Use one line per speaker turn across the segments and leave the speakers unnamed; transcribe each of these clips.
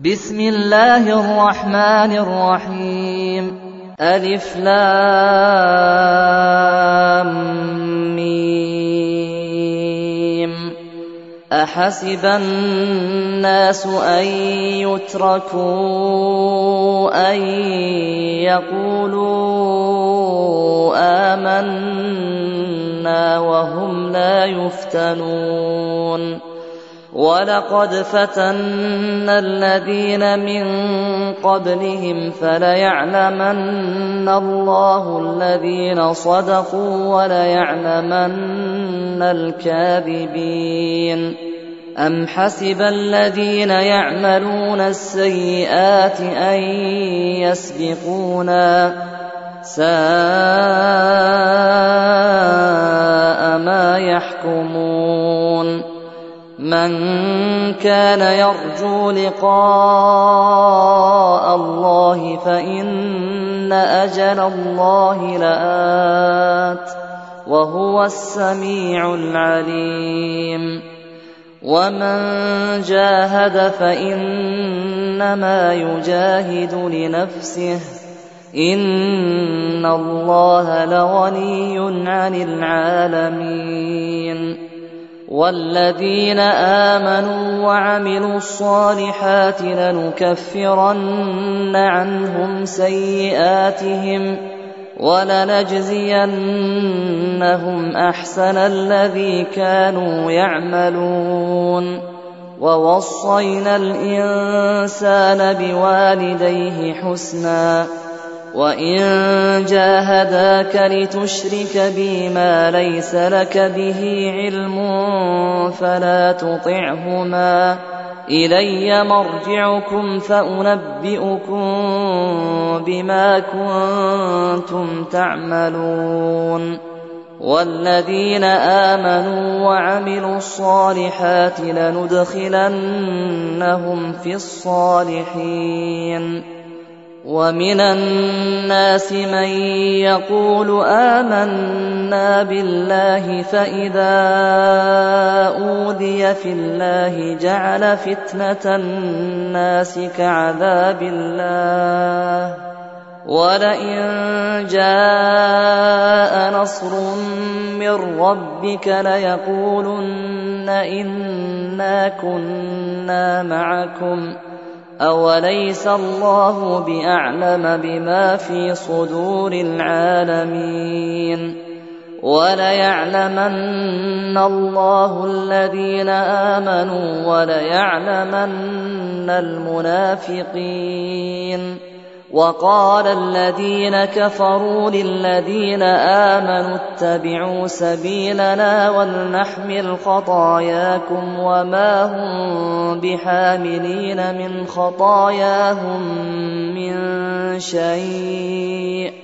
بسم الله الرحمن الرحيم ألف لام ميم أحسب الناس أن يتركوا أن يقولوا آمنا وهم لا يفتنون ولقد فتنا الذين من قبلهم فليعلمن الله الذين صدقوا وليعلمن الكاذبين أم حسب الذين يعملون السيئات أن يسبقونا ساء ما يحكمون من كان يرجو لقاء الله فإن أجل الله لآت وهو السميع العليم ومن جاهد فإنما يجاهد لنفسه إن الله لغني عن العالمين والذين آمنوا وعملوا الصالحات لنكفرن عنهم سيئاتهم ولنجزينهم أحسن الذي كانوا يعملون ووصينا الإنسان بوالديه حسنا وإن جاهداك لتشرك بي ما ليس لك به علم فلا تطعهما إلي مرجعكم فأنبئكم بما كنتم تعملون والذين آمنوا وعملوا الصالحات لندخلنهم في الصالحين ومن الناس من يقول آمنا بالله فإذا أوذي في الله جعل فتنة الناس كعذاب الله ولئن جاء نصر من ربك ليقولن إنا كنا معكم أوليس الله بأعلم بما في صدور العالمين وليعلمن الله الذين آمنوا وليعلمن المنافقين وقال الذين كفروا للذين آمنوا اتبعوا سبيلنا ولنحمل خطاياكم وما هم بحاملين من خطاياهم من شيء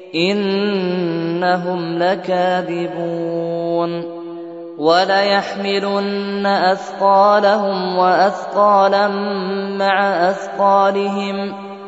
إنهم لكاذبون وليحملن أثقالهم وأثقالا مع أثقالهم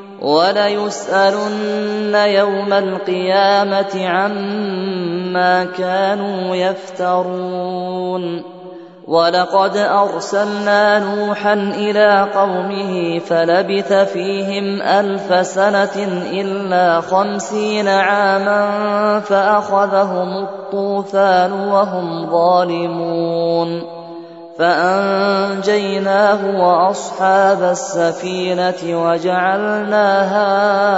وليسألن يوم القيامة عما كانوا يفترون ولقد أرسلنا نوحا إلى قومه فلبث فيهم 1000 سنة إلا 50 عاما فأخذهم الطوفان وهم ظالمون فأنجيناه وأصحاب السفينة وجعلناها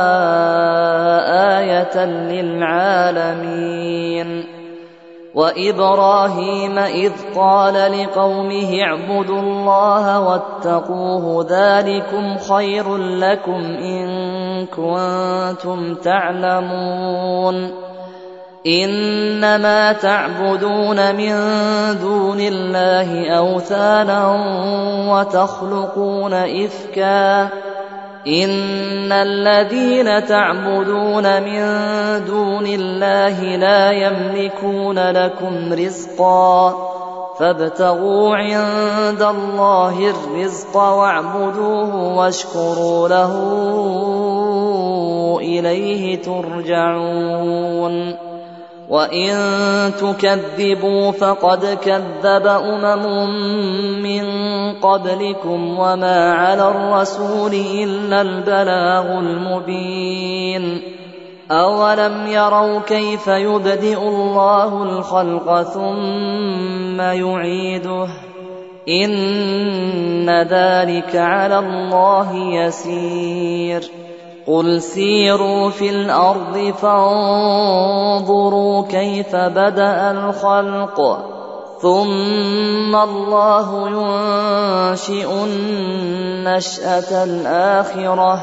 آية للعالمين وإبراهيم إذ قال لقومه اعبدوا الله واتقوه ذلكم خير لكم إن كنتم تعلمون إنما تعبدون من دون الله أوثانا وتخلقون إفكا إن الذين تعبدون من دون الله لا يملكون لكم رزقا فابتغوا عند الله الرزق واعبدوه واشكروا له إليه ترجعون وإن تكذبوا فقد كذب من قبلكم وما على الرسول إلا البلاغ المبين أولم يروا كيف يبدئ الله الخلق ثم يعيده إن ذلك على الله يسير قل سيروا في الأرض فانظروا كيف بدأ الخلق ثم الله ينشئ النشأة الآخرة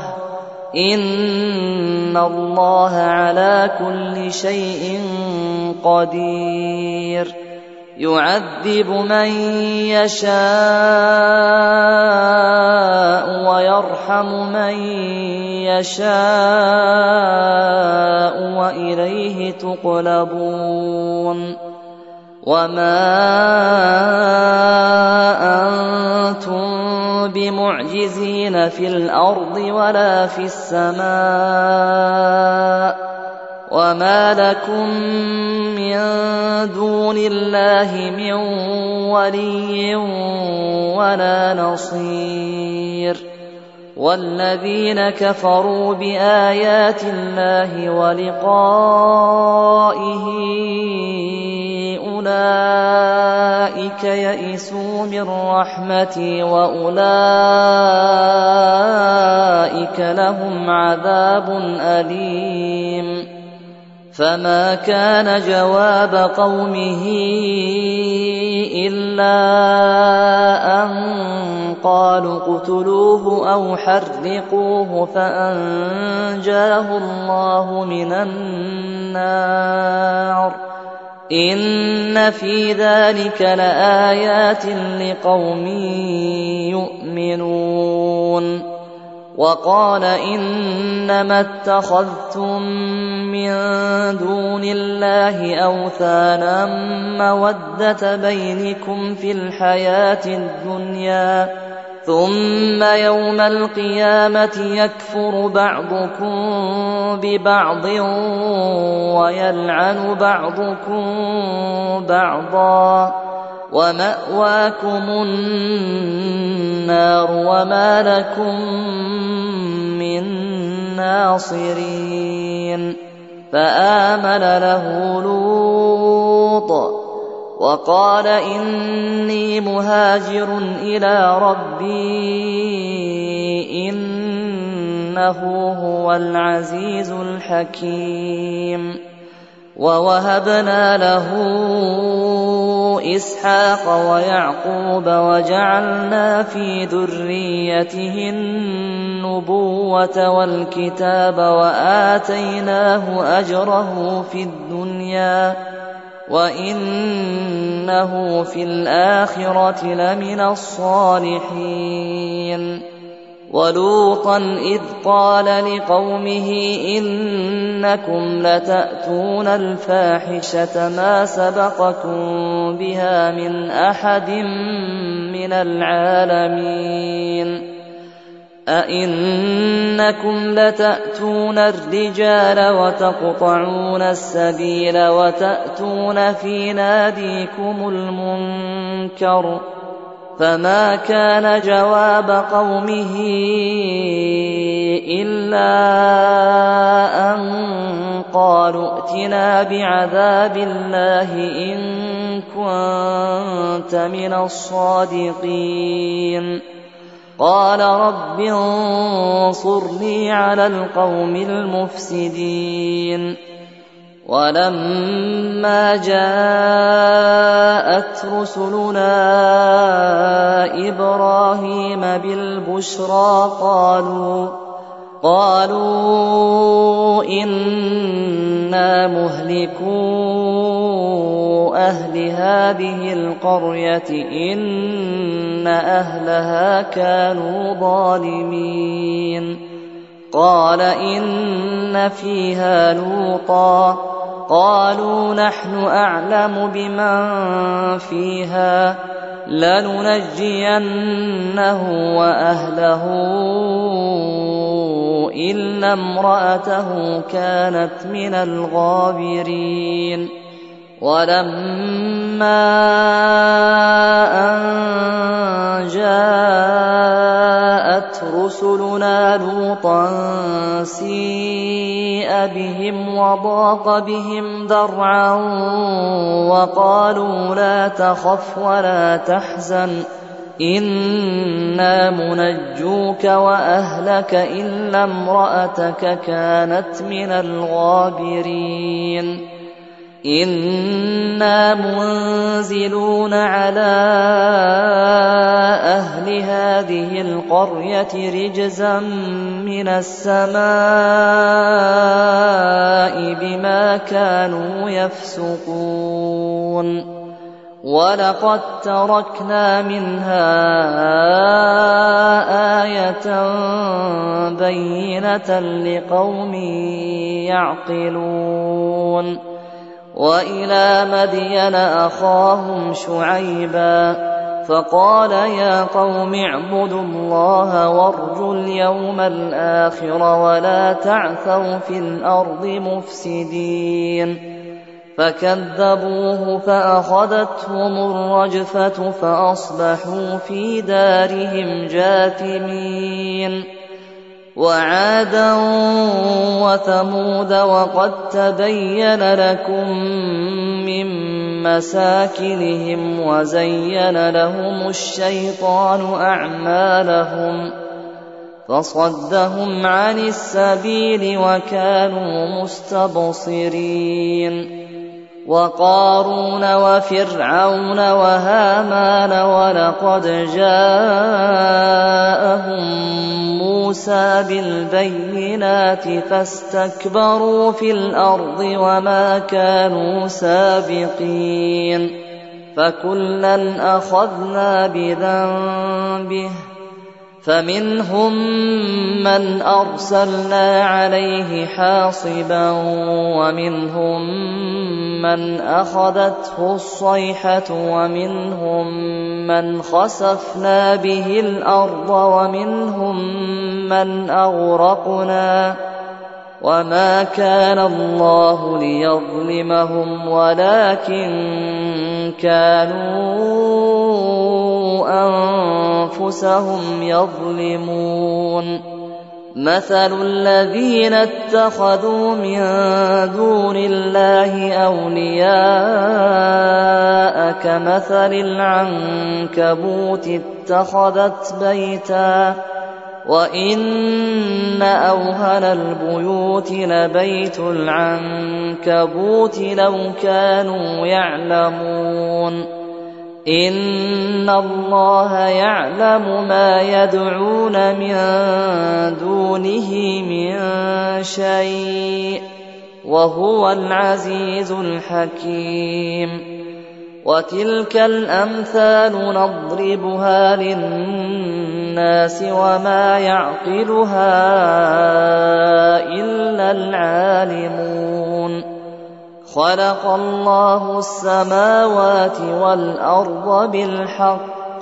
إن الله على كل شيء قدير يعذب من يشاء ويرحم من يشاء وإليه تقلبون وما أنتم بمعجزين في الأرض ولا في السماء وما لكم من دون الله من ولي ولا نصير والذين كفروا بآيات الله ولقائه أولئك يئسوا من رحمتي وأولئك لهم عذاب أليم فما كان جواب قومه إلا أن قالوا اقتلوه أو حرقوه فأنجاه الله من النار إن في ذلك لآيات لقوم يؤمنون وقال إنما اتخذتم من دون الله أوثانا مودة بينكم في الحياة الدنيا ثم يوم القيامة يكفر بعضكم ببعض ويلعن بعضكم بعضا ومأواكم النار وما لكم من ناصرين فآمن له لوط وقال إني مهاجر إلى ربي إنه هو العزيز الحكيم ووهبنا له إسحاق ويعقوب وجعلنا في ذريته النبوة والكتاب وآتيناه أجره في الدنيا وإنه في الآخرة لمن الصالحين ولوطا إذ قال لقومه إنكم لتأتون الفاحشة ما سبقكم بها من أحد من العالمين أئنكم لتأتون الرجال وتقطعون السبيل وتأتون في ناديكم المنكر فما كان جواب قومه إلا أن قالوا ائتنا بعذاب الله إن كنت من الصادقين قال رب انصرني على القوم المفسدين ولما جاءت رسلنا إبراهيم بالبشرى قالوا إنا مهلكو أهل هذه القرية إن أهلها كانوا ظالمين قال إن فيها لوطا قالوا نحن أعلم بمن فيها لننجينه وأهله إلا امرأته كانت من الغابرين. ولما أن جاءت رسلنا لوطا سيء بهم وضاق بهم ذرعا وقالوا لا تخف ولا تحزن إنا منجوك وأهلك إلا امرأتك كانت من الغابرين. إنا منزلون على أهل هذه القرية رجزا من السماء بما كانوا يفسقون. ولقد تركنا منها آية بينة لقوم يعقلون. وإلى مدين أخاهم شعيبا فقال يا قوم اعبدوا الله وارجوا اليوم الآخر ولا تعثوا في الأرض مفسدين. فكذبوه فأخذتهم الرجفة فأصبحوا في دارهم جاثمين. وعادا وثمود وقد تبين لكم من مساكنهم وزين لهم الشيطان أعمالهم فصدهم عن السبيل وكانوا مستبصرين. وقارون وفرعون وهامان ولقد جاءهم موسى بالبينات فاستكبروا في الأرض وما كانوا سابقين. فكلا أخذنا بذنبه فمنهم من أرسلنا عليه حاصبا ومنهم من أخذته الصيحة ومنهم من خسفنا به الأرض ومنهم من أغرقنا. وما كان الله ليظلمهم ولكن كانوا أنفسهم يظلمون. مثل الذين اتخذوا من دون الله أولياء كمثل العنكبوت اتخذت بيتا وإن أوهن البيوت لبيت العنكبوت لو كانوا يعلمون. إن الله يعلم ما يدعون من دونه من شيء وهو العزيز الحكيم. وتلك الأمثال نضربها للناس وما يعقلها إلا العالمون. خلق الله السماوات والأرض بالحق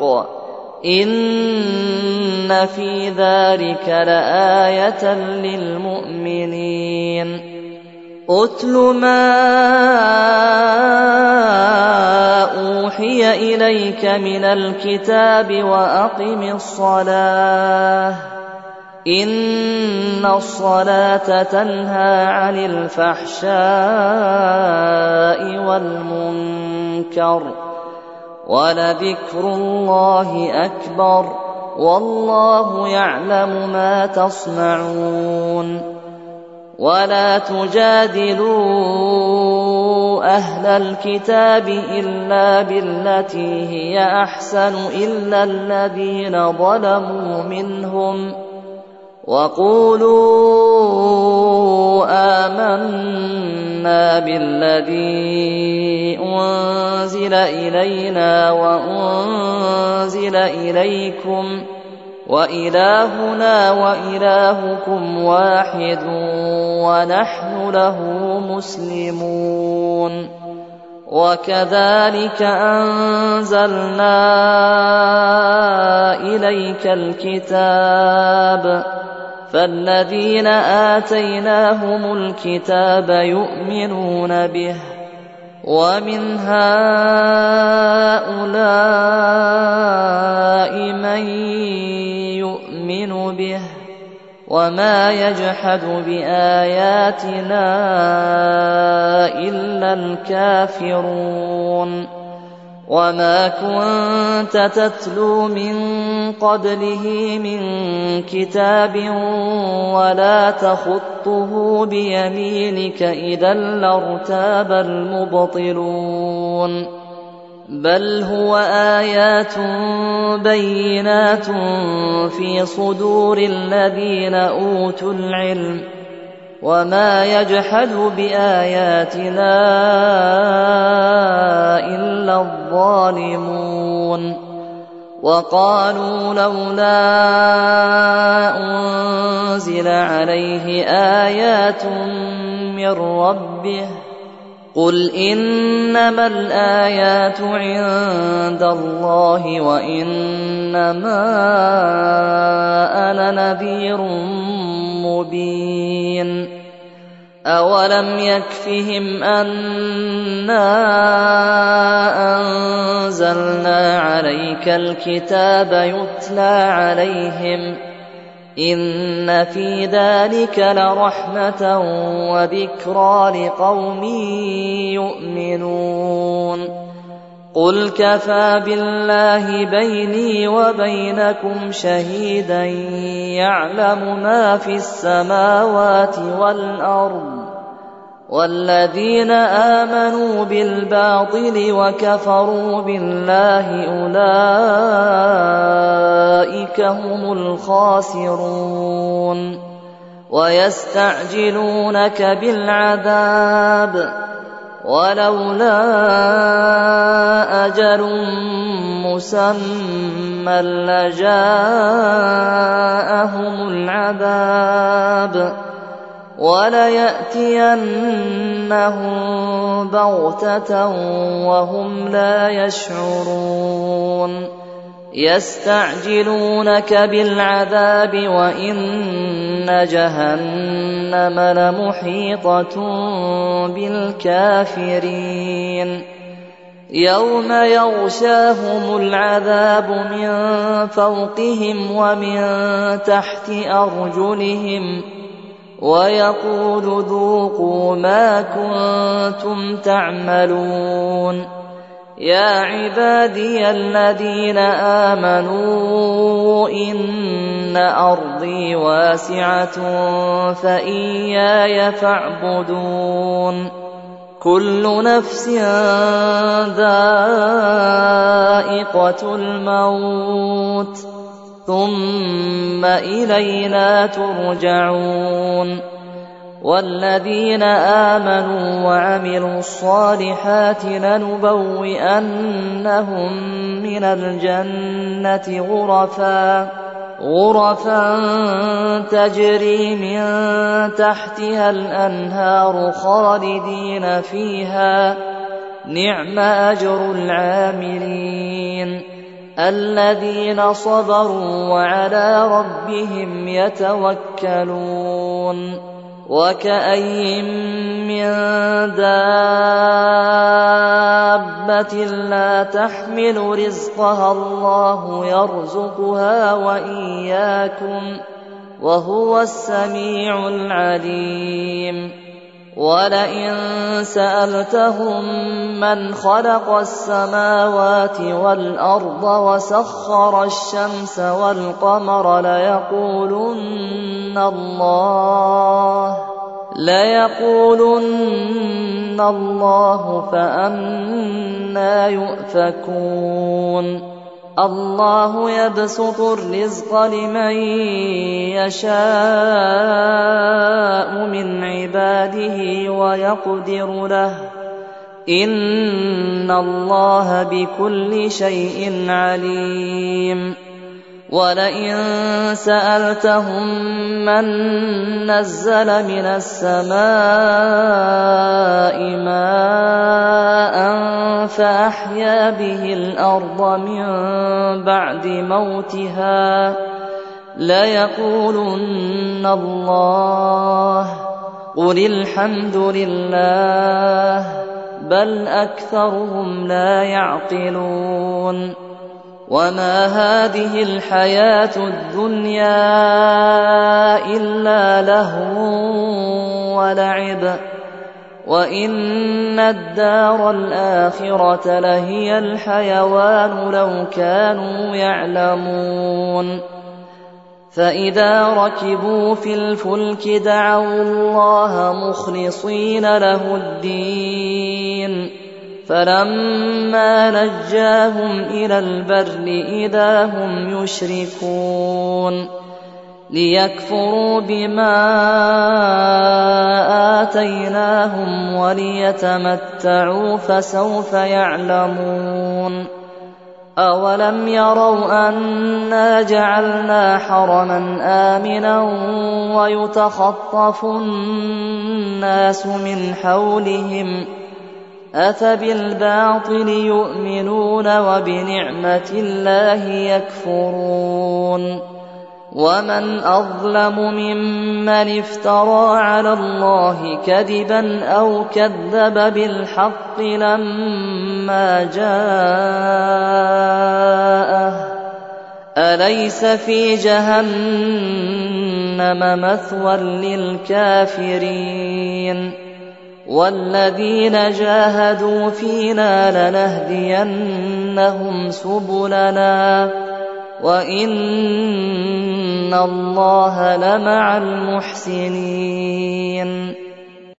إن في ذلك لآية للمؤمنين. أتل ما أوحي إليك من الكتاب وأقم الصلاة إن الصلاة تنهى عن الفحشاء والمنكر ولذكر الله أكبر والله يعلم ما تصنعون. ولا تجادلوا أهل الكتاب إلا بالتي هي أحسن إلا الذين ظلموا منهم وقولوا آمنا بالذي أنزل إلينا وأنزل إليكم وإلهنا وإلهكم واحد ونحن له مسلمون. وكذلك أنزلنا إليك الكتاب فالذين آتيناهم الكتاب يؤمنون به، ومن هؤلاء من يؤمن به، وما يجحد بآياتنا إلا الكافرون. وما كنت تتلو من قبله من كتاب ولا تخطه بيمينك إذا لارتاب المبطلون، بل هو آيات بينات في صدور الذين أوتوا العلم، وما يجحد بآياتنا إلا الظالمون. وقالوا لولا أنزل عليه آيات من ربه، قل إنما الآيات عند الله وإنما أنا نذير مبين. أولم يكفهم أنا أنزلنا عليك الكتاب يتلى عليهم، إن في ذلك لرحمة وذكرى لقوم يؤمنون. قل كفى بالله بيني وبينكم شهيدا يعلم ما في السماوات والأرض، والذين آمنوا بالباطل وكفروا بالله أولئك هم الخاسرون. ويستعجلونك بالعذاب ولولا أجل مسمى لجاءهم العذاب وليأتينهم بغتة وهم لا يشعرون. يستعجلونك بالعذاب وإن جهنم لمحيطة بالكافرين. يوم يغشاهم العذاب من فوقهم ومن تحت أرجلهم ويقول ذوقوا ما كنتم تعملون. يا عبادي الذين آمنوا إن أرضي واسعة فإياي فاعبدون. كل نفس ذائقة الموت ثم إلينا ترجعون. والذين آمنوا وعملوا الصالحات لنبوئنهم من الجنة غرفا تجري من تحتها الأنهار خالدين فيها، نعم أجر العاملين الذين صبروا وعلى ربهم يتوكلون. وكأي من دابة لا تحمل رزقها الله يرزقها وإياكم وهو السميع العليم. ولئن سألتهم من خلق السماوات والأرض وسخر الشمس والقمر ليقولن الله فأنى يؤفكون. الله يبسط الرزق لمن يشاء من عباده ويقدر له، إن الله بكل شيء عليم. ولئن سألتهم من نزل من السماء ماء فأحيا به الأرض من بعد موتها ليقولن الله قل الحمد لله بل أكثرهم لا يعقلون وما هذه الحياة الدنيا إلا لهو ولعب وإن الدار الآخرة لهي الحيوان لو كانوا يعلمون فإذا ركبوا في الفلك دعوا الله مخلصين له الدين فلما نجاهم إلى البر إذا هم يشركون ليكفروا بما آتيناهم وليتمتعوا فسوف يعلمون أولم يروا أنا جعلنا حرما آمنا ويتخطف الناس من حولهم أفبالباطل يؤمنون وبنعمة الله يكفرون ومن أظلم ممن افترى على الله كذبا أو كذب بالحق لما جاءه أليس في جهنم مثوى للكافرين والذين جاهدوا فينا لنهدينهم سبلنا وإن الله لمع المحسنين